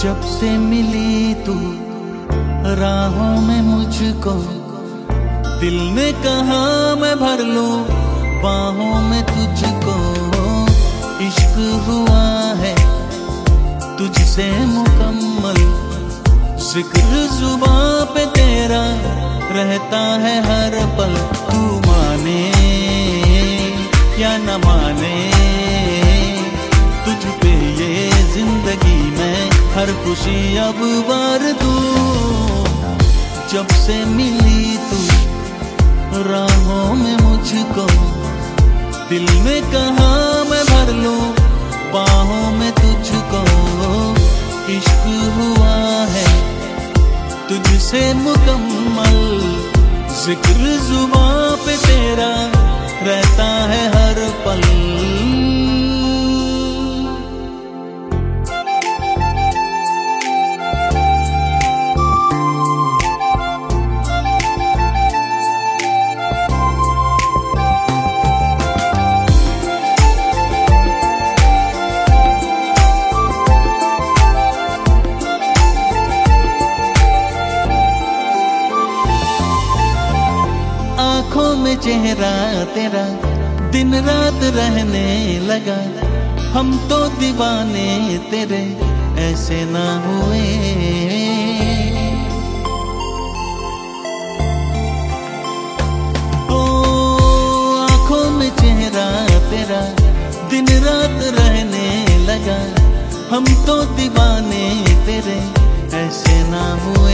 जब से मिली तू राहों में मुझको, दिल ने कहा मैं भर लूं बाहों में तुझको। इश्क हुआ है तुझसे मुकम्मल, जिक्र जुबां पे तेरा रहता है हर पल। तू माने या न माने, तुझ पे ये जिंदगी में हर खुशी अब वार दूं। जब से मिली तू राहों में मुझको, दिल ने कहा मैं भर लूं बाहों में तुझको। इश्क हुआ है तुझसे मुकम्मल, जिक्र जुबां पे तेरा रहता है हर पल। आँखों में चेहरा तेरा दिन रात रहने लगा। हम तो दीवाने तेरे ऐसे ना हुए। ओ आँखों में चेहरा तेरा दिन रात रहने लगा। हम तो दीवाने तेरे ऐसे ना हुए।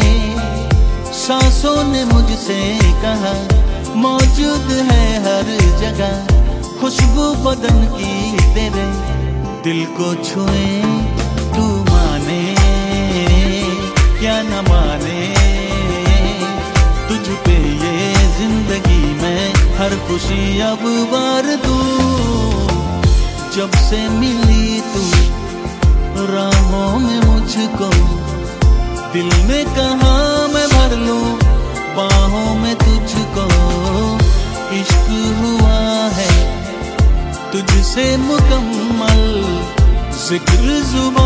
सांसों ने मुझसे कहा मौजूद है हर जगह खुशबू बदन की तेरे, दिल को छुए। तू माने या न माने, तुझ पे ये जिंदगी में हर खुशी अब वार दूं। जब से मिली तू राहों में मुझको, दिल ने कहा मैं भर लूं बाहों में तुझको। इश्क हुआ है तुझसे मुकम्मल, जिक्र जुबां